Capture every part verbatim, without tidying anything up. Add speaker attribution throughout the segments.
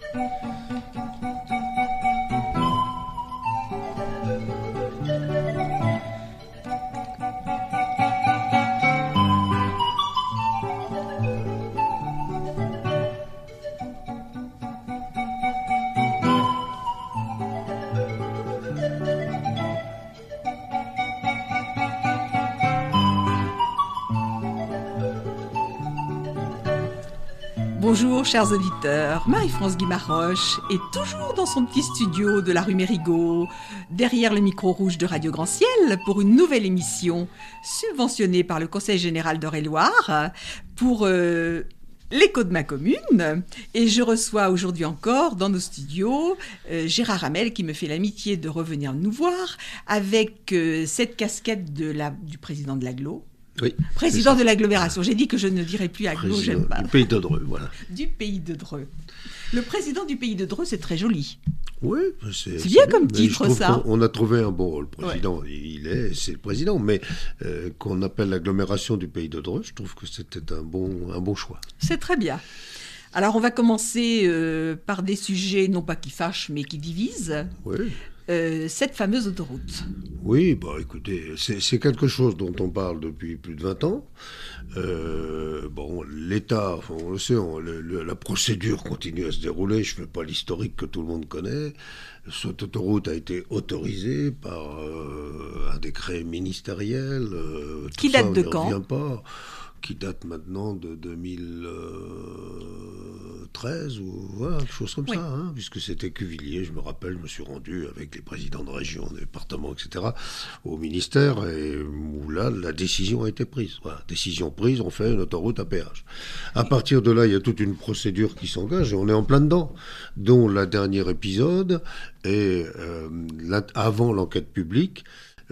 Speaker 1: Bonjour chers auditeurs, Marie-France Guimaroche est toujours dans son petit studio de la rue Mérigot, derrière le micro rouge de Radio Grand Ciel pour une nouvelle émission subventionnée par le Conseil général d'Eure-et-Loire pour euh, l'écho de ma commune. Et je reçois aujourd'hui encore dans nos studios euh, Gérard Hamel qui me fait l'amitié de revenir nous voir avec euh, cette casquette de la, du président de l'agglo.
Speaker 2: Oui,
Speaker 1: président de l'agglomération. J'ai dit que je ne dirais plus agglo, j'aime pas.
Speaker 2: Du pays de Dreux, voilà.
Speaker 1: Du pays de Dreux. Le président du pays de Dreux, c'est très joli.
Speaker 2: Oui, c'est,
Speaker 1: c'est bien
Speaker 2: c'est
Speaker 1: comme
Speaker 2: bien.
Speaker 1: titre, ça.
Speaker 2: On a trouvé un bon rôle. Le président,
Speaker 1: ouais.
Speaker 2: il est, c'est le président, mais euh, qu'on appelle l'agglomération du pays de Dreux, je trouve que c'était un bon, un bon choix.
Speaker 1: C'est très bien. Alors, on va commencer euh, par des sujets, non pas qui fâchent, mais qui divisent.
Speaker 2: Oui.
Speaker 1: Euh, cette fameuse autoroute.
Speaker 2: Oui, bah écoutez, c'est, c'est quelque chose dont on parle depuis plus de vingt ans. Euh, bon, l'État, on le sait, on, le, le, la procédure continue à se dérouler. Je ne fais pas l'historique que tout le monde connaît. Cette autoroute a été autorisée par euh, un décret ministériel. Euh,
Speaker 1: qui date de quand ?
Speaker 2: Pas. Qui date maintenant de deux mille treize ou voilà, quelque chose comme oui. ça, hein, puisque c'était Cuvilliers, je me rappelle, je me suis rendu avec les présidents de région, de départements, et cetera, au ministère, et où là, la décision a été prise. Voilà, décision prise, on fait une autoroute à péage. À partir de là, il y a toute une procédure qui s'engage, et on est en plein dedans, dont le dernier épisode est euh, avant l'enquête publique.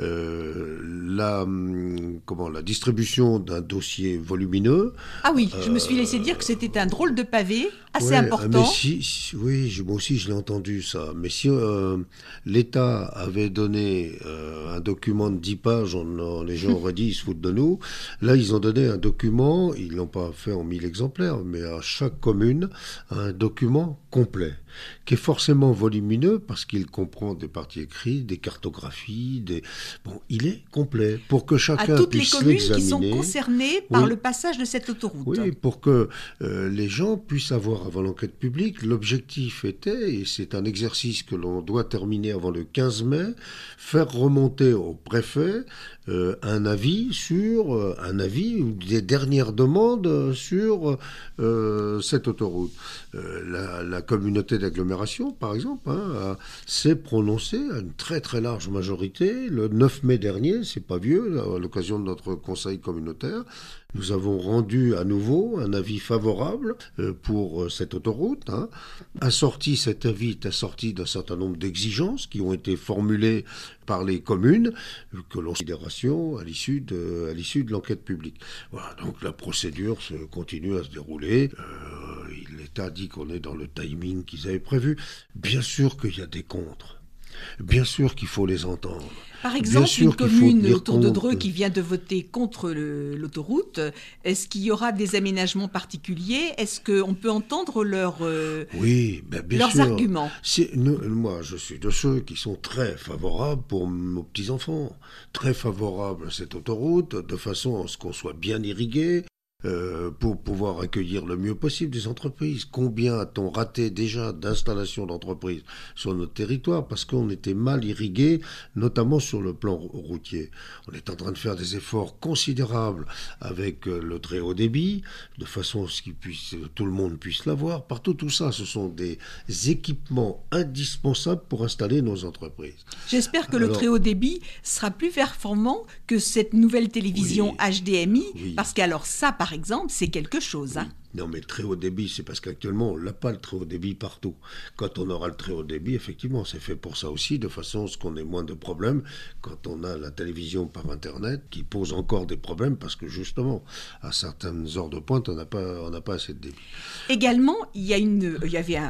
Speaker 2: Euh, la, comment, la distribution d'un dossier volumineux.
Speaker 1: Ah oui, je euh, me suis laissé dire que c'était un drôle de pavé, assez
Speaker 2: ouais,
Speaker 1: important.
Speaker 2: Mais si, si, oui, je, moi aussi je l'ai entendu ça. Mais si euh, l'État avait donné euh, un document de dix pages, on, on, les gens auraient dit ils se foutent de nous. Là, ils ont donné un document, ils ne l'ont pas fait en mille exemplaires, mais à chaque commune, un document complet, qui est forcément volumineux parce qu'il comprend des parties écrites, des cartographies, des... Bon, il est complet pour que chacun
Speaker 1: à toutes
Speaker 2: puisse
Speaker 1: les communes
Speaker 2: l'examiner.
Speaker 1: Qui sont concernées par
Speaker 2: oui.
Speaker 1: le passage de cette autoroute.
Speaker 2: Oui, pour que euh, les gens puissent avoir avant l'enquête publique, l'objectif était, et c'est un exercice que l'on doit terminer avant le quinze mai, faire remonter au préfet euh, un avis sur euh, un avis ou des dernières demandes sur euh, cette autoroute. Euh, la, la communauté d'agglomération, par exemple, hein, a, s'est prononcée à une très très large majorité le neuf mai dernier, c'est pas vieux, à l'occasion de notre conseil communautaire. Nous avons rendu à nouveau un avis favorable euh, pour euh, cette autoroute. Hein. Assorti, cet avis est assorti d'un certain nombre d'exigences qui ont été formulées par les communes, que l'on considération à l'issue de, à l'issue de l'enquête publique. Voilà, donc la procédure se continue à se dérouler. Euh, L'État dit qu'on est dans le timing qu'ils avaient prévu. Bien sûr qu'il y a des contres. Bien sûr qu'il faut les entendre.
Speaker 1: Par exemple, une commune autour de Dreux qui vient de voter contre le, l'autoroute, est-ce qu'il y aura des aménagements particuliers ? Est-ce qu'on peut entendre leur, euh,
Speaker 2: oui, ben bien
Speaker 1: leurs
Speaker 2: sûr.
Speaker 1: arguments ?
Speaker 2: C'est, nous, moi, je suis de ceux qui sont très favorables pour nos petits-enfants, très favorables à cette autoroute, de façon à ce qu'on soit bien irrigué, Euh, pour pouvoir accueillir le mieux possible des entreprises. Combien a-t-on raté déjà d'installations d'entreprises sur notre territoire parce qu'on était mal irrigué, notamment sur le plan routier. On est en train de faire des efforts considérables avec euh, le très haut débit, de façon à ce que puisse, tout le monde puisse l'avoir. Partout, tout ça, ce sont des équipements indispensables pour installer nos entreprises.
Speaker 1: J'espère que
Speaker 2: Alors,
Speaker 1: le très haut débit sera plus performant que cette nouvelle télévision
Speaker 2: oui,
Speaker 1: H D M I,
Speaker 2: oui.
Speaker 1: parce qu'alors ça, par exemple, c'est quelque chose. Hein.
Speaker 2: Oui. Non, mais le très haut débit, c'est parce qu'actuellement, on n'a pas le très haut débit partout. Quand on aura le très haut débit, effectivement, c'est fait pour ça aussi, de façon à ce qu'on ait moins de problèmes quand on a la télévision par Internet, qui pose encore des problèmes, parce que justement, à certaines heures de pointe, on n'a pas, on n'a pas assez de débit.
Speaker 1: Également, il y a une, il y avait un...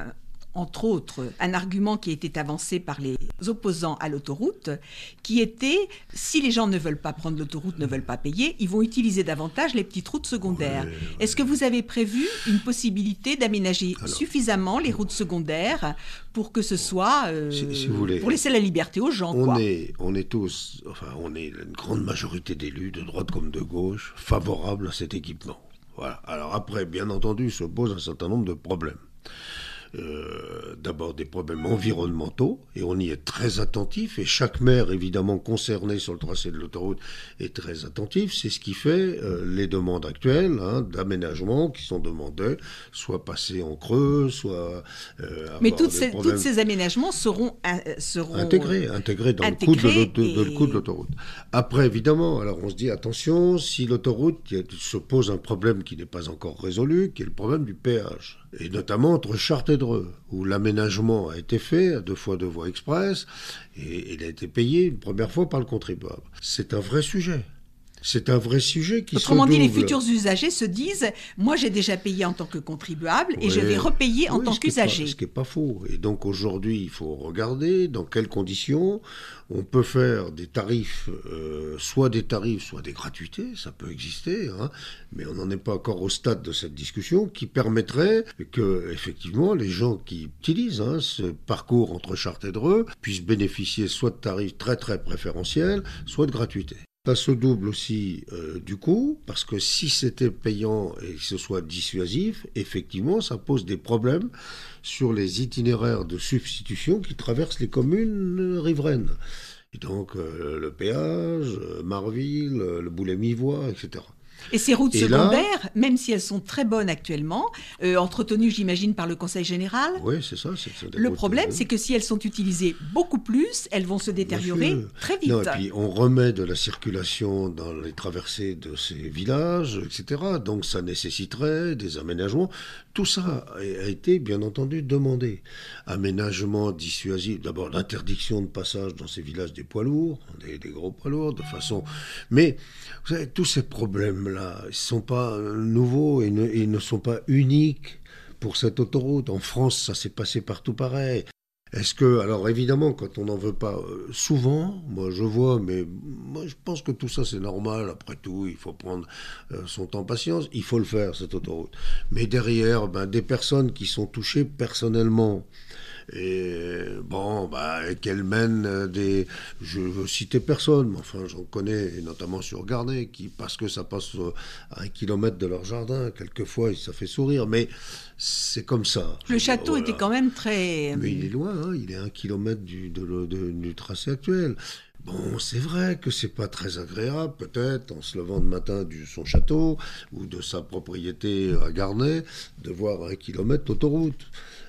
Speaker 1: entre autres, un argument qui était avancé par les opposants à l'autoroute, qui était, si les gens ne veulent pas prendre l'autoroute, ne veulent pas payer, ils vont utiliser davantage les petites routes secondaires.
Speaker 2: Ouais, ouais.
Speaker 1: Est-ce que vous avez prévu une possibilité d'aménager
Speaker 2: Alors,
Speaker 1: suffisamment les routes secondaires pour que ce soit, euh,
Speaker 2: si, si vous voulez,
Speaker 1: pour laisser la liberté aux gens,
Speaker 2: on
Speaker 1: quoi.
Speaker 2: est, on est tous, enfin, on est une grande majorité d'élus, de droite comme de gauche, favorables à cet équipement. Voilà. Alors après, bien entendu, se posent un certain nombre de problèmes. Euh, d'abord des problèmes environnementaux, et on y est très attentif, et chaque maire évidemment concerné sur le tracé de l'autoroute est très attentif. C'est ce qui fait euh, les demandes actuelles hein, d'aménagement qui sont demandées, soit passer en creux, soit euh, avoir
Speaker 1: Mais toutes
Speaker 2: des
Speaker 1: ces,
Speaker 2: problèmes
Speaker 1: tous ces aménagements seront, euh, seront
Speaker 2: intégrés, intégrés dans
Speaker 1: intégrés
Speaker 2: le coût de, l'auto-
Speaker 1: et...
Speaker 2: de le coût de l'autoroute. Après, évidemment, alors on se dit attention, si l'autoroute il y a- se pose un problème qui n'est pas encore résolu, qui est le problème du péage, et notamment entre Chartres et Dreux, où l'aménagement a été fait à deux fois deux voies express, et il a été payé une première fois par le contribuable. C'est un vrai sujet. C'est un vrai sujet qui
Speaker 1: Autrement
Speaker 2: se
Speaker 1: dit, les
Speaker 2: double.
Speaker 1: futurs usagers se disent « Moi, j'ai déjà payé en tant que contribuable et
Speaker 2: Ouais.
Speaker 1: je vais repayer en
Speaker 2: Oui,
Speaker 1: tant
Speaker 2: ce qui est pas-
Speaker 1: qu'usager. »
Speaker 2: Ce qui n'est pas faux. Et donc aujourd'hui, il faut regarder dans quelles conditions on peut faire des tarifs, euh, soit des tarifs, soit des gratuités, ça peut exister, hein, mais on n'en est pas encore au stade de cette discussion, qui permettrait que, effectivement, les gens qui utilisent hein, ce parcours entre Chartres et Dreux puissent bénéficier soit de tarifs très très préférentiels, soit de gratuités. Ça se double aussi euh, du coût, parce que si c'était payant et que ce soit dissuasif, effectivement, ça pose des problèmes sur les itinéraires de substitution qui traversent les communes euh, riveraines. Et donc euh, le péage, euh, Marville, euh, le Boulay-Mivois, et cetera.
Speaker 1: Et ces routes
Speaker 2: Et là-
Speaker 1: secondaires, même si elles sont très bonnes actuellement, euh, entretenues, j'imagine, par le Conseil général,
Speaker 2: Oui, c'est ça. C'est, c'est des
Speaker 1: le
Speaker 2: routes,
Speaker 1: problème,
Speaker 2: euh,
Speaker 1: c'est que si elles sont utilisées beaucoup plus, elles vont se détériorer
Speaker 2: Bien sûr.
Speaker 1: très vite.
Speaker 2: Non, et puis on remet de la circulation dans les traversées de ces villages, et cetera. Donc ça nécessiterait des aménagements. Tout ça a a été bien entendu demandé. Aménagement dissuasif, d'abord l'interdiction de passage dans ces villages des poids lourds, des, des gros poids lourds, de façon... Mais vous savez, tous ces problèmes-là, ils ne sont pas nouveaux et ne, et ne sont pas uniques pour cette autoroute. En France, ça s'est passé partout pareil. Est-ce que, alors évidemment, quand on n'en veut pas euh, souvent, moi je vois, mais moi je pense que tout ça c'est normal, après tout, il faut prendre euh, son temps patience, il faut le faire, cette autoroute. Mais derrière, ben, des personnes qui sont touchées personnellement, et bon, bah, qu'elles mènent euh, des... Je veux citer personne, mais enfin j'en connais, et notamment sur Garnet, qui, parce que ça passe euh, à un kilomètre de leur jardin, quelquefois ça fait sourire, mais c'est comme ça.
Speaker 1: Le château
Speaker 2: Voilà.
Speaker 1: était quand même très...
Speaker 2: Mais il est loin, hein, il est à un kilomètre du, de, de- de- du tracé actuel. Bon, c'est vrai que c'est pas très agréable, peut-être, en se levant le matin de son château ou de sa propriété à Garnet, de voir à un kilomètre l'autoroute.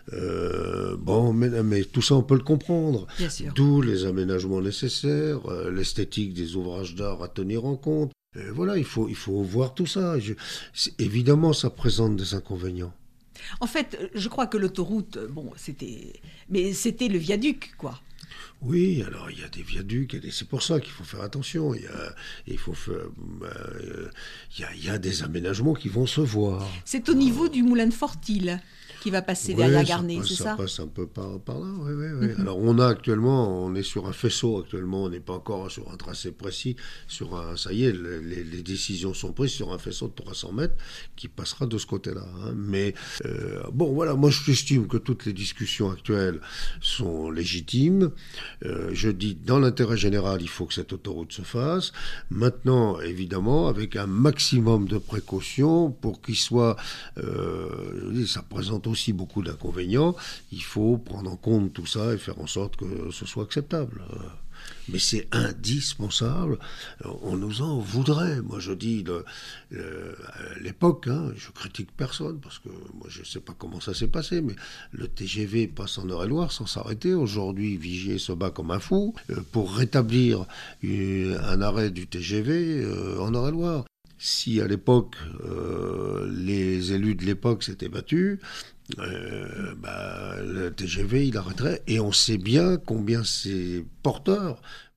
Speaker 2: Euh, bon, mais, mais tout ça, on peut le comprendre.
Speaker 1: Bien sûr.
Speaker 2: D'où les aménagements nécessaires, euh, l'esthétique des ouvrages d'art à tenir en compte. Et voilà, il faut, il faut voir tout ça. Je- c'est- évidemment, ça présente des inconvénients.
Speaker 1: En fait, je crois que l'autoroute, bon, c'était... Mais c'était le viaduc, quoi.
Speaker 2: Oui, alors il y a des viaducs, et c'est pour ça qu'il faut faire attention. Il y a, il faut faire, euh, il y a, il y a des aménagements qui vont se voir.
Speaker 1: C'est au niveau du moulin de Fortil qui va passer
Speaker 2: Ouais,
Speaker 1: derrière
Speaker 2: ça
Speaker 1: Garnet,
Speaker 2: passe-
Speaker 1: c'est
Speaker 2: ça
Speaker 1: ça?
Speaker 2: passe un peu par, par là, oui, oui, oui.
Speaker 1: Mhm.
Speaker 2: Alors on a actuellement, on est sur un faisceau actuellement, on n'est pas encore sur un tracé précis, sur un, ça y est, les, les- les décisions sont prises sur un faisceau de trois cents mètres qui passera de ce côté-là. hein. Mais euh, bon, voilà, moi j'estime que toutes les discussions actuelles sont légitimes. Euh, je dis, dans l'intérêt général, il faut que cette autoroute se fasse. Maintenant, évidemment, avec un maximum de précautions pour qu'il soit, euh, je dis, ça présente aussi beaucoup d'inconvénients. Il faut prendre en compte tout ça et faire en sorte que ce soit acceptable. Euh, Mais c'est indispensable. On nous en voudrait. Moi, je dis, le, le- à l'époque, hein, je critique personne, parce que moi, je ne sais pas comment ça s'est passé, mais le T G V passe en Eure-et-Loire sans s'arrêter. Aujourd'hui, Vigier se bat comme un fou euh, pour rétablir une- un arrêt du T G V euh, en Eure-et-Loire. Si à l'époque, euh, les élus de l'époque s'étaient battus, euh, bah, le T G V, il arrêterait. Et on sait bien combien c'est porteur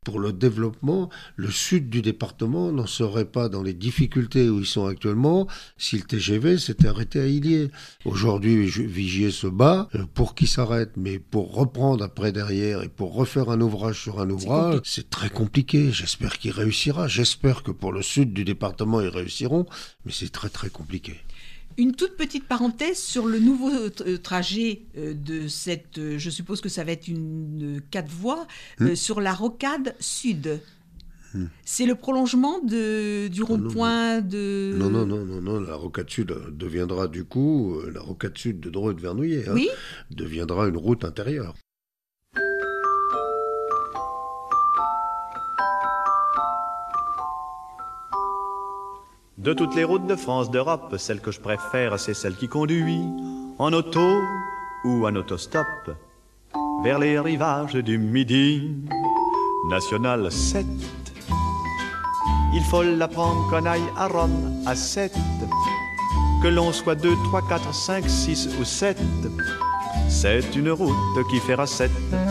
Speaker 2: pour le développement, le sud du département n'en serait pas dans les difficultés où ils sont actuellement si le T G V s'était arrêté à Illiers. Aujourd'hui, Vigier se bat pour qu'il s'arrête, mais pour reprendre après derrière et pour refaire un ouvrage sur un ouvrage, c'est, c'est très compliqué. J'espère qu'il réussira. J'espère que pour le sud du département, ils réussiront, mais c'est très très compliqué.
Speaker 1: Une toute petite parenthèse sur le nouveau tra- trajet euh, de cette, euh, je suppose que ça va être une euh, quatre voies, euh, mmh. sur la rocade sud. Mmh. C'est le prolongement de, du rond-point de...
Speaker 2: Non, non, non, non, non, la rocade sud deviendra du coup, euh, la rocade sud de Dreux-de-Vernouillet, hein,
Speaker 1: oui
Speaker 2: deviendra une route intérieure.
Speaker 3: De toutes les routes de France, d'Europe, celle que je préfère, c'est celle qui conduit en auto ou en autostop vers les rivages du Midi. National sept. Il faut la prendre qu'on aille à Rome à sept. Que l'on soit deux, trois, quatre, cinq, six ou sept. C'est une route qui fera sept.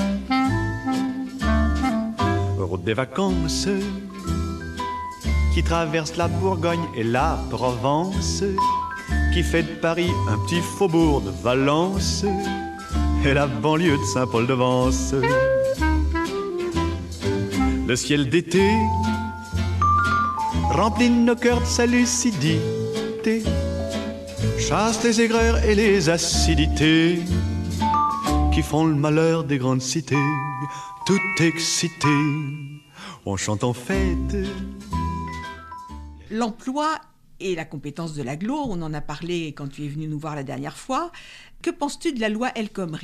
Speaker 3: Route des vacances qui traverse la Bourgogne et la Provence, qui fait de Paris un petit faubourg de Valence et la banlieue de Saint-Paul-de-Vence. Le ciel d'été remplit nos cœurs de sa lucidité, chasse les aigreurs et les acidités qui font le malheur des grandes cités. Tout excité, on chante en fête.
Speaker 1: L'emploi et la compétence de l'agglo, on en a parlé quand tu es venu nous voir la dernière fois. Que penses-tu de la loi El Khomri ?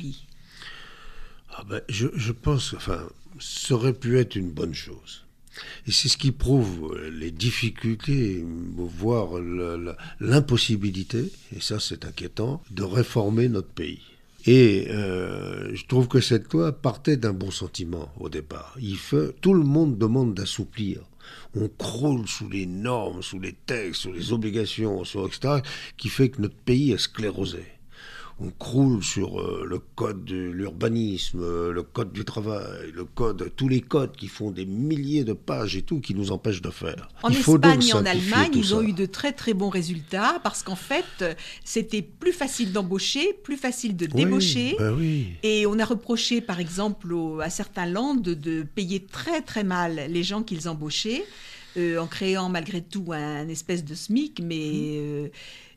Speaker 2: ah ben, je, je pense, enfin, ça aurait pu être une bonne chose. Et c'est ce qui prouve les difficultés, voire l'impossibilité, et ça c'est inquiétant, de réformer notre pays. Et euh, je trouve que cette loi partait d'un bon sentiment au départ. Il fait, tout le monde demande d'assouplir. On croule sous les normes, sous les textes, sous les obligations, sur et cetera, qui fait que notre pays est sclérosé. On croule sur euh, le code de l'urbanisme, euh, le code du travail, le code, tous les codes qui font des milliers de pages et tout, qui nous empêchent de faire.
Speaker 1: En
Speaker 2: Il faut
Speaker 1: Espagne
Speaker 2: donc
Speaker 1: et en Allemagne, ils
Speaker 2: ça.
Speaker 1: ont eu de très très bons résultats parce qu'en fait, c'était plus facile d'embaucher, plus facile de débaucher.
Speaker 2: Oui, ben oui.
Speaker 1: Et on a reproché, par exemple, au, à certains lands de, de payer très très mal les gens qu'ils embauchaient, euh, en créant malgré tout un, un espèce de SMIC, mais... Euh,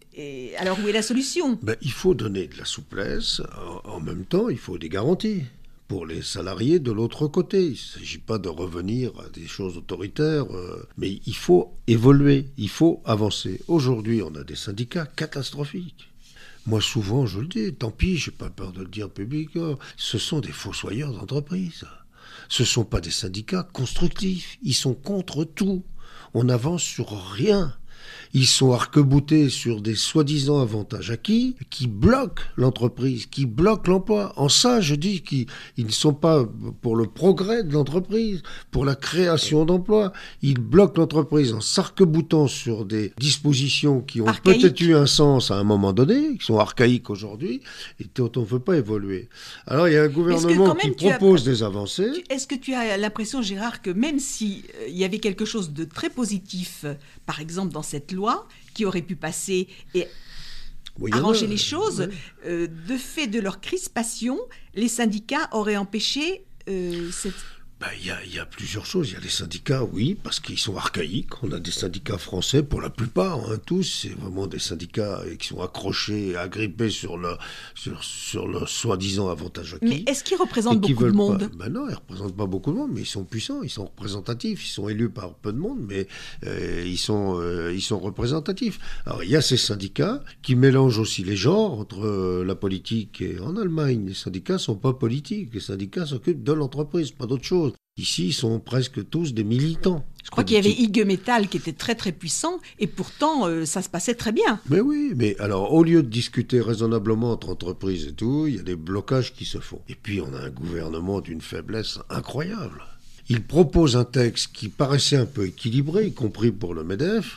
Speaker 1: Et alors, où est la solution ?
Speaker 2: ben, Il faut donner de la souplesse. En, en même temps, il faut des garanties pour les salariés de l'autre côté. Il ne s'agit pas de revenir à des choses autoritaires, euh, mais il faut évoluer, il faut avancer. Aujourd'hui, on a des syndicats catastrophiques. Moi, souvent, je le dis, tant pis, je n'ai pas peur de le dire publiquement, ce sont des fossoyeurs d'entreprise. Ce ne sont pas des syndicats constructifs. Ils sont contre tout. On n'avance sur rien. Ils sont arc-boutés sur des soi-disant avantages acquis qui bloquent l'entreprise, qui bloquent l'emploi. En ça, je dis qu'ils ils ne sont pas pour le progrès de l'entreprise, pour la création d'emplois. Ils bloquent l'entreprise en s'arc-boutant sur des dispositions qui ont archaïques. Peut-être eu un sens à un moment donné, qui sont archaïques aujourd'hui, et dont on ne veut pas évoluer. Alors, il y a un gouvernement qui propose as... des avancées.
Speaker 1: Est-ce que tu as l'impression, Gérard, que même s'il euh, y avait quelque chose de très positif, par exemple dans cette loi, qui aurait pu passer et oui, arranger les choses, oui. euh, de fait de leur crispation, les syndicats auraient empêché euh, cette...
Speaker 2: Ben, y a, y a plusieurs choses. Il y a les syndicats, oui, parce qu'ils sont archaïques. On a des syndicats français, pour la plupart, hein, tous. C'est vraiment des syndicats qui sont accrochés, agrippés sur le, sur, sur le soi-disant avantage acquis.
Speaker 1: Mais est-ce qu'ils représentent beaucoup de monde ?
Speaker 2: Ben non, ils ne représentent pas beaucoup de monde, mais ils sont puissants, ils sont représentatifs. Ils sont élus par peu de monde, mais euh, ils, sont, euh, ils sont représentatifs. Alors, il y a ces syndicats qui mélangent aussi les genres entre euh, la politique et en Allemagne. Les syndicats ne sont pas politiques. Les syndicats s'occupent de l'entreprise, pas d'autre chose. Ici, ils sont presque tous des militants.
Speaker 1: Je crois qu'il y avait IG Metall qui était très très puissant et pourtant euh, ça se passait très bien.
Speaker 2: Mais oui, mais alors au lieu de discuter raisonnablement entre entreprises et tout, il y a des blocages qui se font. Et puis on a un gouvernement d'une faiblesse incroyable. Il propose un texte qui paraissait un peu équilibré, y compris pour le MEDEF,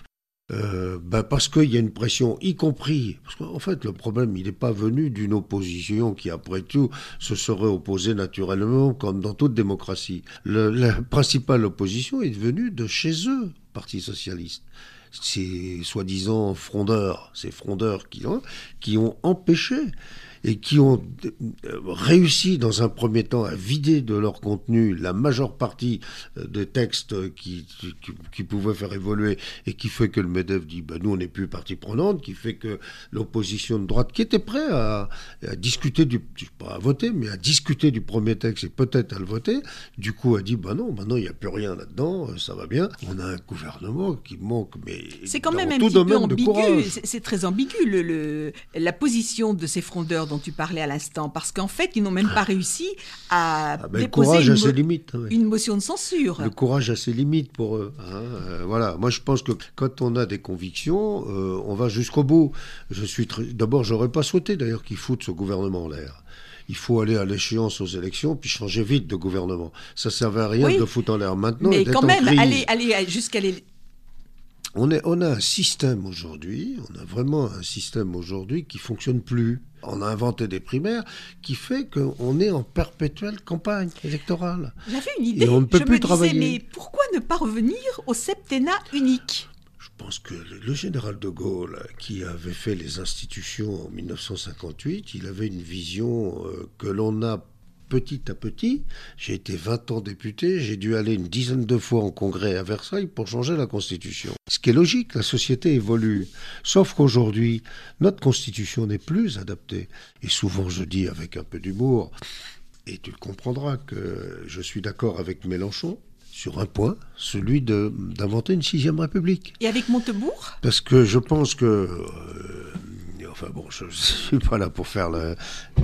Speaker 2: Euh, ben parce qu'il y a une pression, y compris, parce qu'en fait le problème il n'est pas venu d'une opposition qui après tout se serait opposée naturellement comme dans toute démocratie. Le, la principale opposition est venue de chez eux, Parti socialiste. Ces soi-disant frondeurs, ces frondeurs qui ont, qui ont empêché et qui ont réussi dans un premier temps à vider de leur contenu la majeure partie des textes qui, qui, qui pouvaient faire évoluer et qui fait que le MEDEF dit ben, nous on n'est plus partie prenante, qui fait que l'opposition de droite qui était prête à, à discuter, du, pas à voter, mais à discuter du premier texte et peut-être à le voter, du coup a dit ben non, maintenant il n'y a plus rien là-dedans, ça va bien. On a un gouvernement qui manque, mais
Speaker 1: c'est quand même un petit peu ambigu, c'est, c'est très ambigu le, le, la position de ces frondeurs dont tu parlais à l'instant, parce qu'en fait, ils n'ont même pas réussi à
Speaker 2: ah ben,
Speaker 1: déposer
Speaker 2: une,
Speaker 1: une,
Speaker 2: mo-
Speaker 1: mo-
Speaker 2: limites, ouais.
Speaker 1: une motion de censure.
Speaker 2: Le courage a ses limites pour eux. Hein, euh, voilà. Moi, je pense que quand on a des convictions, euh, on va jusqu'au bout. Je suis très... D'abord, j'aurais pas souhaité d'ailleurs qu'ils foutent ce gouvernement en l'air. Il faut aller à l'échéance aux élections puis changer vite de gouvernement. Ça servait à rien oui, de foutre en l'air maintenant.
Speaker 1: Mais quand même, aller, aller jusqu'à les...
Speaker 2: On, est, on a un système aujourd'hui, on a vraiment un système aujourd'hui qui fonctionne plus. On a inventé des primaires qui fait qu'on est en perpétuelle campagne électorale.
Speaker 1: J'avais une idée,
Speaker 2: et on ne peut
Speaker 1: je
Speaker 2: plus
Speaker 1: me
Speaker 2: travailler.
Speaker 1: disais, mais pourquoi ne pas revenir au septennat unique ?
Speaker 2: Je pense que le général de Gaulle, qui avait fait les institutions en dix-neuf cent cinquante-huit, il avait une vision euh, que l'on a petit à petit. J'ai été vingt ans député, j'ai dû aller une dizaine de fois en congrès à Versailles pour changer la Constitution. Ce qui est logique, la société évolue. Sauf qu'aujourd'hui, notre Constitution n'est plus adaptée. Et souvent, je dis avec un peu d'humour, et tu le comprendras, que je suis d'accord avec Mélenchon sur un point, celui de, d'inventer une sixième République.
Speaker 1: Et avec Montebourg ?
Speaker 2: Parce que je pense que... Euh, Enfin bon, je ne suis pas là pour faire le,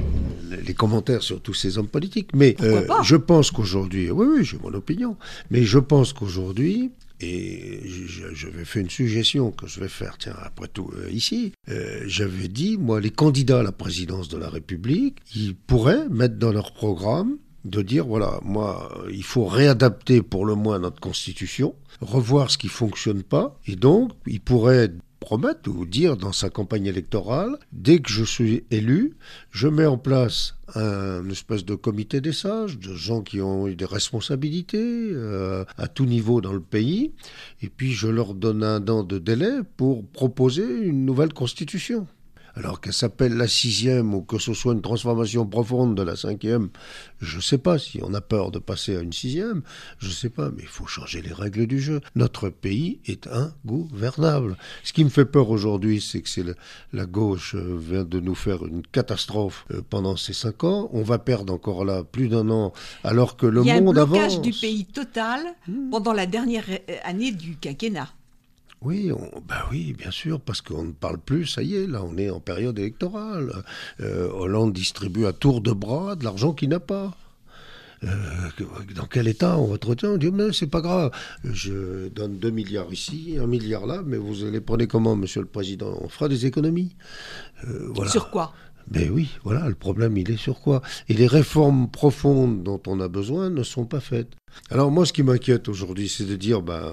Speaker 2: les commentaires sur tous ces hommes politiques, mais euh, je pense qu'aujourd'hui, oui, oui, j'ai mon opinion, mais je pense qu'aujourd'hui, et j'avais fait une suggestion que je vais faire, tiens, après tout, euh, ici, euh, j'avais dit, moi, les candidats à la présidence de la République, ils pourraient mettre dans leur programme de dire, voilà, moi, il faut réadapter pour le moins notre Constitution, revoir ce qui ne fonctionne pas, et donc, ils pourraient promettre ou dire dans sa campagne électorale, dès que je suis élu, je mets en place un une espèce de comité des sages, de gens qui ont eu des responsabilités euh, à tout niveau dans le pays, et puis je leur donne un an de délai pour proposer une nouvelle constitution. Alors qu'elle s'appelle la sixième ou que ce soit une transformation profonde de la cinquième, je ne sais pas si on a peur de passer à une sixième, je ne sais pas, mais il faut changer les règles du jeu. Notre pays est ingouvernable. Ce qui me fait peur aujourd'hui, c'est que c'est la, la gauche vient de nous faire une catastrophe pendant ces cinq ans. On va perdre encore là plus d'un an, alors que le monde avance.
Speaker 1: Il y a un blocage avance. Du pays total pendant la dernière année du quinquennat.
Speaker 2: Oui, on, bah oui, bien sûr, parce qu'on ne parle plus, ça y est, là, on est en période électorale. Euh, Hollande distribue à tour de bras de l'argent qu'il n'a pas. Euh, dans quel état on va te retenir ? On dit, mais c'est pas grave, je donne deux milliards ici, un milliard là, mais vous les prenez comment, monsieur le président ? On fera des économies.
Speaker 1: Euh, voilà. Sur quoi ?
Speaker 2: Ben oui, voilà, le problème, il est sur quoi ? Et les réformes profondes dont on a besoin ne sont pas faites. Alors moi, ce qui m'inquiète aujourd'hui, c'est de dire, ben...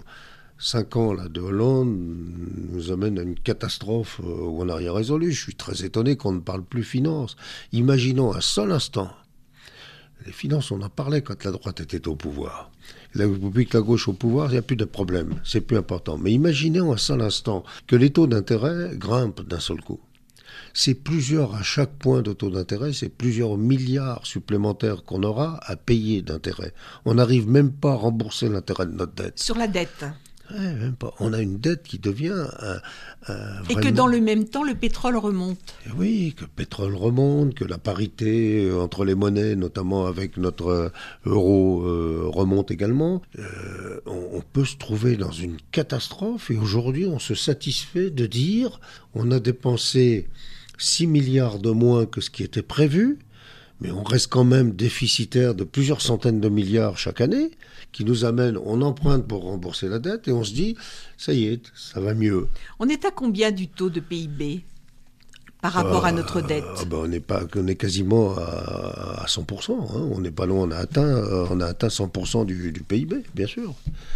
Speaker 2: Cinq ans là, de Hollande nous amène à une catastrophe où on n'a rien résolu. Je suis très étonné qu'on ne parle plus finances. Imaginons un seul instant. Les finances, on en parlait quand la droite était au pouvoir. Depuis que la gauche au pouvoir, il n'y a plus de problème. C'est plus important. Mais imaginons un seul instant que les taux d'intérêt grimpent d'un seul coup. C'est plusieurs, à chaque point de taux d'intérêt, c'est plusieurs milliards supplémentaires qu'on aura à payer d'intérêt. On n'arrive même pas à rembourser l'intérêt de notre dette.
Speaker 1: Sur la dette ?
Speaker 2: Ouais, même pas. On a une dette qui devient un, un
Speaker 1: Et vraiment... que dans le même temps, le pétrole remonte.
Speaker 2: Et oui, que le pétrole remonte, que la parité entre les monnaies, notamment avec notre euro, euh, remonte également. Euh, on, on peut se trouver dans une catastrophe et aujourd'hui, on se satisfait de dire on a dépensé six milliards de moins que ce qui était prévu, mais on reste quand même déficitaire de plusieurs centaines de milliards chaque année, qui nous amène, on emprunte pour rembourser la dette, et on se dit, ça y est, ça va mieux.
Speaker 1: On est à combien du taux de P I B par rapport euh, à notre dette ?
Speaker 2: euh, ben on, est pas, on est quasiment à, à cent pour cent, hein. On n'est pas loin, on a atteint, on a atteint cent pour cent du, du P I B, bien sûr.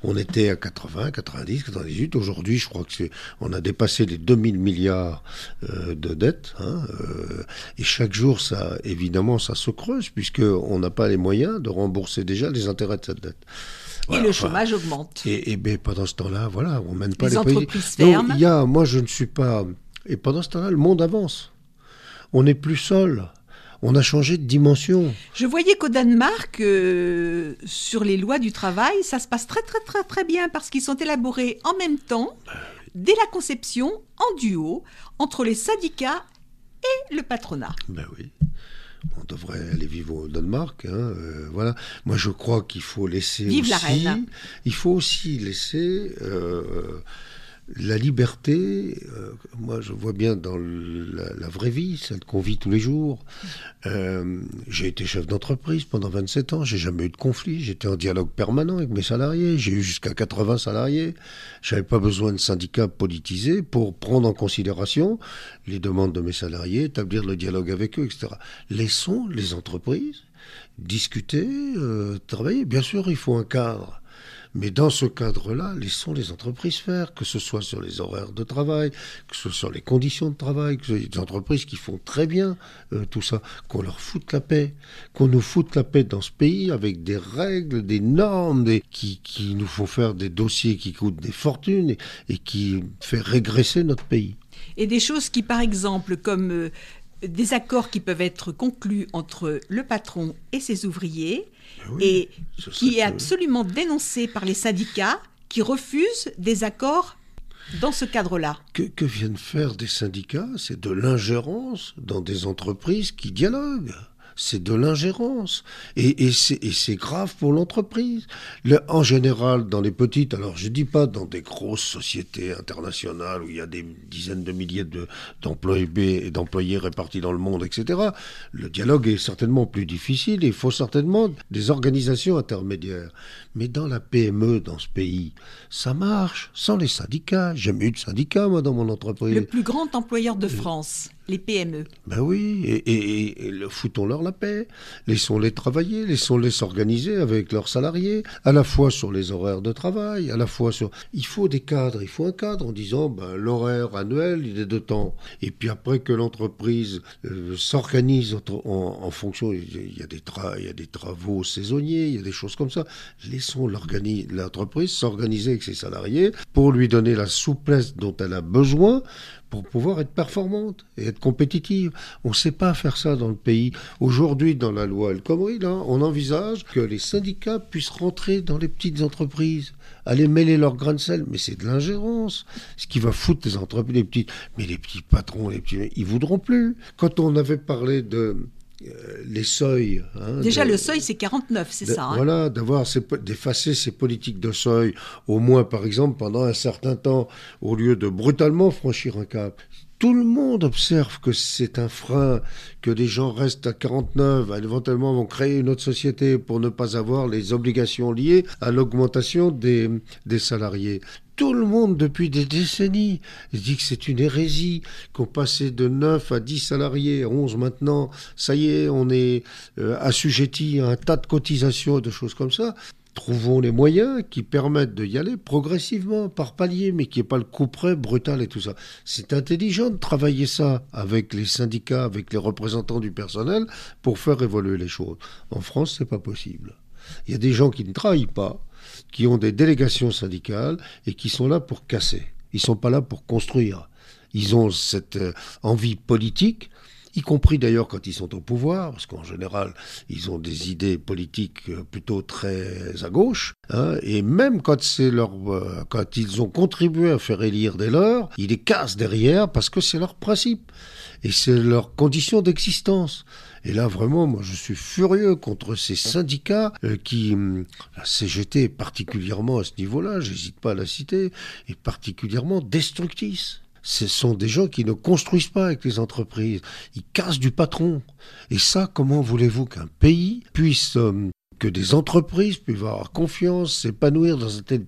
Speaker 2: On était à quatre-vingts, quatre-vingt-dix, quatre-vingt-dix-huit. Aujourd'hui, je crois que c'est, on a dépassé les deux mille milliards euh, de dettes. Hein, euh, et chaque jour, ça, évidemment, ça se creuse puisqu'on n'a pas les moyens de rembourser déjà les intérêts de cette dette.
Speaker 1: Voilà, et le enfin, chômage augmente.
Speaker 2: Et, et ben, pendant ce temps-là, voilà, on mène pas
Speaker 1: les,
Speaker 2: les
Speaker 1: entreprises
Speaker 2: pays.
Speaker 1: ferment.
Speaker 2: Donc, il y a, moi, je ne suis pas. Et pendant ce temps-là, le monde avance. On n'est plus seul. On a changé de dimension.
Speaker 1: Je voyais qu'au Danemark, euh, sur les lois du travail, ça se passe très très très très bien parce qu'ils sont élaborés en même temps, dès la conception, en duo, entre les syndicats et le patronat.
Speaker 2: Ben oui. On devrait aller vivre au Danemark, hein, euh, voilà. Moi, je crois qu'il faut laisser
Speaker 1: Vive
Speaker 2: aussi...
Speaker 1: la reine.
Speaker 2: Il faut aussi laisser euh, la liberté. Euh, moi, je vois bien dans la, la vraie vie, celle qu'on vit tous les jours. Euh, j'ai été chef d'entreprise pendant vingt-sept ans. J'ai jamais eu de conflit. J'étais en dialogue permanent avec mes salariés. J'ai eu jusqu'à quatre-vingts salariés. J'avais pas besoin de syndicats politisés pour prendre en considération les demandes de mes salariés, établir le dialogue avec eux, et cetera. Laissons les entreprises discuter, euh, travailler. Bien sûr, il faut un cadre. Mais dans ce cadre-là, laissons les entreprises faire, que ce soit sur les horaires de travail, que ce soit sur les conditions de travail, que ce soit des entreprises qui font très bien euh, tout ça, qu'on leur foute la paix, qu'on nous foute la paix dans ce pays avec des règles, des normes, des, qui, qui nous font faire des dossiers qui coûtent des fortunes et, et qui fait régresser notre pays.
Speaker 1: Et des choses qui, par exemple, comme euh, des accords qui peuvent être conclus entre le patron et ses ouvriers, oui, et qui est absolument dénoncé par les syndicats qui refusent des accords dans ce cadre-là.
Speaker 2: Que, que viennent faire des syndicats ? C'est de l'ingérence dans des entreprises qui dialoguent. C'est de l'ingérence. Et, et, c'est, et c'est grave pour l'entreprise. Le, en général, dans les petites, alors je ne dis pas dans des grosses sociétés internationales où il y a des dizaines de milliers de, d'employés, d'employés répartis dans le monde, et cetera. Le dialogue est certainement plus difficile et il faut certainement des organisations intermédiaires. Mais dans la P M E, dans ce pays, ça marche. Sans les syndicats. J'ai jamais eu de syndicats, moi, dans mon entreprise.
Speaker 1: Le plus grand employeur de France. Les P M E.
Speaker 2: Ben oui, et, et, et foutons-leur la paix. Laissons-les travailler, laissons-les s'organiser avec leurs salariés, à la fois sur les horaires de travail, à la fois sur... Il faut des cadres, il faut un cadre en disant ben, l'horaire annuel, il est de temps. Et puis après que l'entreprise euh, s'organise en, en, en fonction, il y, a des tra- il y a des travaux saisonniers, il y a des choses comme ça. Laissons l'entreprise s'organiser avec ses salariés pour lui donner la souplesse dont elle a besoin pour pouvoir être performante et être compétitive. On ne sait pas faire ça dans le pays. Aujourd'hui, dans la loi El Khomri, là, on envisage que les syndicats puissent rentrer dans les petites entreprises, aller mêler leur grain de sel. Mais c'est de l'ingérence. Ce qui va foutre les entreprises, les petites. Mais les petits patrons, les petits, ils voudront plus. Quand on avait parlé de... Euh, les seuils. Hein,
Speaker 1: Déjà,
Speaker 2: de,
Speaker 1: le seuil, c'est quarante-neuf, c'est
Speaker 2: de,
Speaker 1: ça. Hein.
Speaker 2: Voilà, d'avoir ces, d'effacer ces politiques de seuil, au moins, par exemple, pendant un certain temps, au lieu de brutalement franchir un cap. Tout le monde observe que c'est un frein, que des gens restent à quarante-neuf, éventuellement vont créer une autre société pour ne pas avoir les obligations liées à l'augmentation des, des salariés. Tout le monde, depuis des décennies, dit que c'est une hérésie, qu'on passait de neuf à dix salariés, à onze maintenant, ça y est, on est euh, assujetti à un tas de cotisations et de choses comme ça. Trouvons les moyens qui permettent d'y aller progressivement, par palier, mais qui n'est pas le coup près brutal et tout ça. C'est intelligent de travailler ça avec les syndicats, avec les représentants du personnel, pour faire évoluer les choses. En France, c'est pas possible. Il y a des gens qui ne travaillent pas, qui ont des délégations syndicales et qui sont là pour casser. Ils ne sont pas là pour construire. Ils ont cette euh, envie politique, y compris d'ailleurs quand ils sont au pouvoir, parce qu'en général, ils ont des idées politiques plutôt très à gauche, hein, et même quand, c'est leur, euh, quand ils ont contribué à faire élire des leurs, ils les cassent derrière parce que c'est leur principe, et c'est leur condition d'existence. Et là, vraiment, moi, je suis furieux contre ces syndicats euh, qui... La C G T, particulièrement à ce niveau-là, j'hésite pas à la citer, est particulièrement destructrice. Ce sont des gens qui ne construisent pas avec les entreprises. Ils cassent du patron. Et ça, comment voulez-vous qu'un pays puisse... Euh, que des entreprises puissent avoir confiance, s'épanouir dans un tel climat ?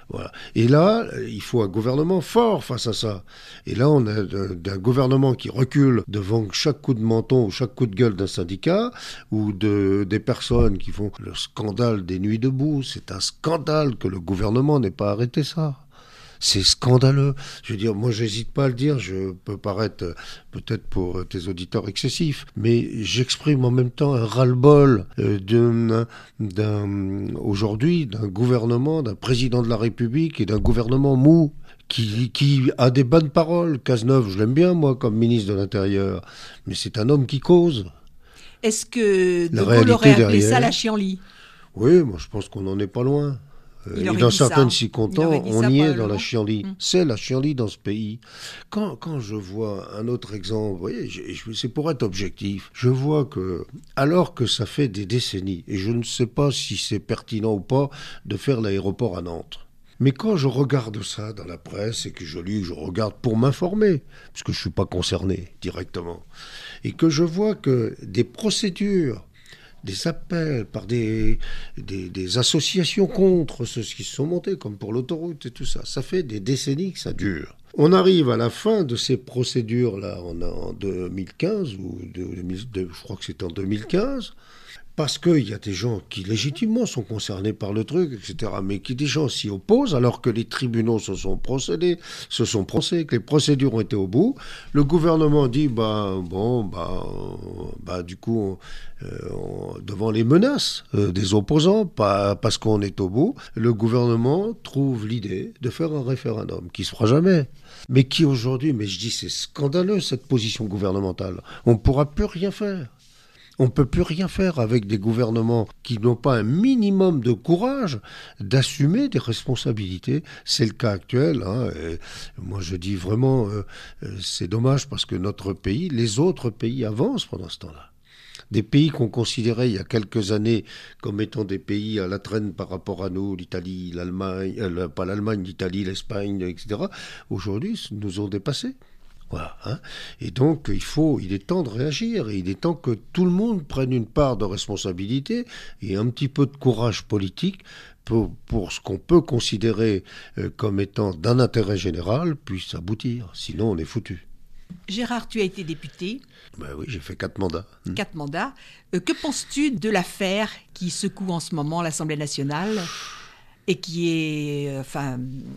Speaker 2: Voilà. Et là, il faut un gouvernement fort face à ça. Et là, on a d'un gouvernement qui recule devant chaque coup de menton ou chaque coup de gueule d'un syndicat ou de, des personnes qui font le scandale des nuits debout. C'est un scandale que le gouvernement n'ait pas arrêté ça. C'est scandaleux. Je veux dire, moi, j'hésite pas à le dire. Je peux paraître, euh, peut-être pour tes auditeurs, excessif, mais j'exprime en même temps un ras-le-bol euh, d'un, d'un, aujourd'hui, d'un gouvernement, d'un président de la République et d'un gouvernement mou qui, qui a des bonnes paroles. Cazeneuve, je l'aime bien, moi, comme ministre de l'Intérieur, mais c'est un homme qui cause.
Speaker 1: Est-ce que De Gaulle aurait appelé ça la chienlit ?
Speaker 2: Oui, moi, je pense qu'on n'en est pas loin. Et dans certaines circonstances, on y est dans la chienlit. Mmh. C'est la chienlit dans ce pays. Quand, quand je vois un autre exemple, vous voyez, je, c'est pour être objectif, je vois que, alors que ça fait des décennies, et je ne sais pas si c'est pertinent ou pas de faire l'aéroport à Nantes, mais quand je regarde ça dans la presse et que je lis, je regarde pour m'informer, parce que je ne suis pas concerné directement, et que je vois que des procédures, des appels par des, des, des associations contre ceux qui se sont montés, comme pour l'autoroute et tout ça. Ça fait des décennies que ça dure. On arrive à la fin de ces procédures-là en, en deux mille quinze, ou de, de, je crois que c'est en deux mille quinze, parce qu'il y a des gens qui légitimement sont concernés par le truc, et cetera, mais qui des gens s'y opposent alors que les tribunaux se sont procédés, se sont procédés, que les procédures ont été au bout. Le gouvernement dit, bah, bon, bah, bah du coup, on, euh, on, devant les menaces euh, des opposants, pas, parce qu'on est au bout, le gouvernement trouve l'idée de faire un référendum qui se fera jamais. Mais qui aujourd'hui, mais je dis, c'est scandaleux cette position gouvernementale. On ne pourra plus rien faire. On ne peut plus rien faire avec des gouvernements qui n'ont pas un minimum de courage d'assumer des responsabilités. C'est le cas actuel. Hein, et moi, je dis vraiment, euh, c'est dommage parce que notre pays, les autres pays avancent pendant ce temps-là. Des pays qu'on considérait il y a quelques années comme étant des pays à la traîne par rapport à nous, l'Italie, l'Allemagne, euh, pas l'Allemagne, l'Italie, l'Espagne, et cetera, aujourd'hui, nous ont dépassés. Voilà, hein. Et donc, il faut, il est temps de réagir, et il est temps que tout le monde prenne une part de responsabilité et un petit peu de courage politique pour, pour ce qu'on peut considérer euh, comme étant d'un intérêt général puisse aboutir. Sinon, on est foutu.
Speaker 1: Gérard, tu as été député.
Speaker 2: Ben oui, j'ai fait quatre mandats.
Speaker 1: Quatre mandats. Euh, que penses-tu de l'affaire qui secoue en ce moment l'Assemblée nationale et qui est, enfin...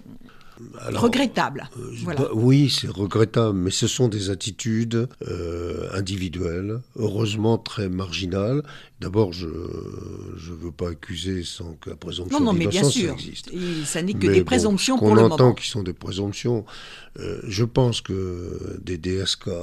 Speaker 1: Alors, regrettable.
Speaker 2: Euh,
Speaker 1: voilà.
Speaker 2: bah, oui, c'est regrettable, mais ce sont des attitudes euh, individuelles, heureusement très marginales. D'abord, je ne veux pas accuser sans que la présomption
Speaker 1: non, non,
Speaker 2: d'innocence
Speaker 1: mais bien sûr.
Speaker 2: existe.
Speaker 1: Et ça n'est que
Speaker 2: mais
Speaker 1: des
Speaker 2: bon,
Speaker 1: présomptions pour le moment.
Speaker 2: On entend qui sont des présomptions. Euh, je pense que des D S K,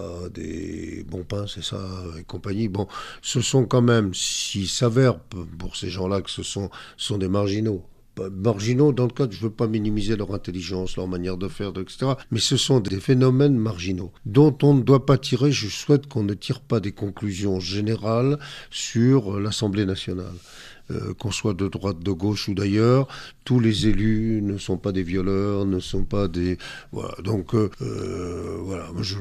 Speaker 2: des Bonpin, c'est ça, et compagnie, bon, ce sont quand même, s'il s'avère pour ces gens-là que ce sont, sont des marginaux, marginaux dans le cas, je ne veux pas minimiser leur intelligence, leur manière de faire, et cetera. Mais ce sont des phénomènes marginaux dont on ne doit pas tirer, je souhaite qu'on ne tire pas des conclusions générales sur l'Assemblée nationale. Euh, qu'on soit de droite, de gauche ou d'ailleurs, tous les élus ne sont pas des violeurs, ne sont pas des... Voilà, donc euh, euh, voilà, je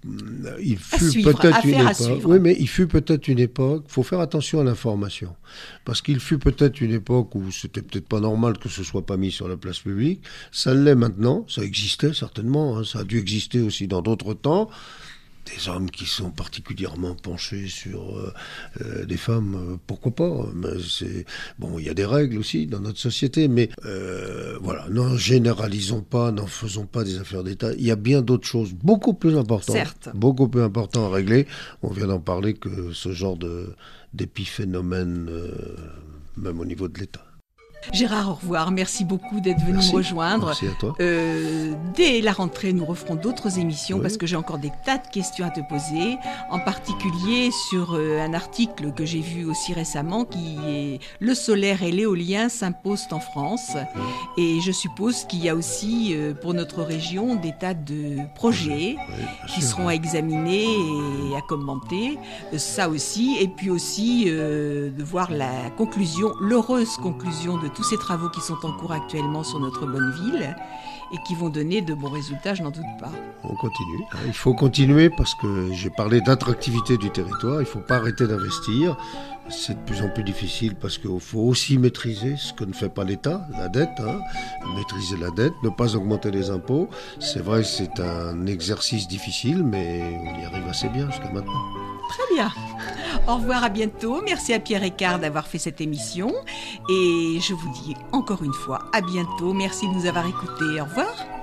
Speaker 2: il fut
Speaker 1: suivre,
Speaker 2: peut-être une époque.
Speaker 1: Suivre.
Speaker 2: Oui, mais il fut peut-être une époque. Il faut faire attention à l'information, parce qu'il fut peut-être une époque où c'était peut-être pas normal que ce soit pas mis sur la place publique. Ça l'est maintenant. Ça existait certainement. Hein. Ça a dû exister aussi dans d'autres temps. Des hommes qui sont particulièrement penchés sur euh, euh, des femmes, euh, pourquoi pas, mais c'est... Bon, il y a des règles aussi dans notre société, mais euh, voilà, n'en généralisons pas, n'en faisons pas des affaires d'État. Il y a bien d'autres choses beaucoup plus importantes,
Speaker 1: Certes.
Speaker 2: beaucoup plus importantes à régler. On vient d'en parler, que ce genre de, d'épiphénomène, euh, même au niveau de l'État.
Speaker 1: Gérard, au revoir. Merci beaucoup d'être venu
Speaker 2: Merci.
Speaker 1: me rejoindre.
Speaker 2: Merci à toi.
Speaker 1: Euh, dès la rentrée, nous referons d'autres émissions, oui, parce que j'ai encore des tas de questions à te poser, en particulier sur euh, un article que j'ai vu aussi récemment qui est « Le solaire et l'éolien s'imposent en France ». Et je suppose qu'il y a aussi euh, pour notre région des tas de projets oui, qui sûr. seront à examiner et à commenter. Euh, ça aussi. Et puis aussi euh, de voir la conclusion, l'heureuse conclusion de tous ces travaux qui sont en cours actuellement sur notre bonne ville. et qui vont donner de bons résultats, je n'en doute pas.
Speaker 2: On continue. Il faut continuer parce que j'ai parlé d'attractivité du territoire. Il ne faut pas arrêter d'investir. C'est de plus en plus difficile parce qu'il faut aussi maîtriser ce que ne fait pas l'État, la dette. Hein. Maîtriser la dette, ne pas augmenter les impôts. C'est vrai que c'est un exercice difficile, mais on y arrive assez bien jusqu'à maintenant.
Speaker 1: Très bien. Au revoir, à bientôt. Merci à Pierre Eckart d'avoir fait cette émission. Et je vous dis encore une fois à bientôt. Merci de nous avoir écoutés. Au revoir.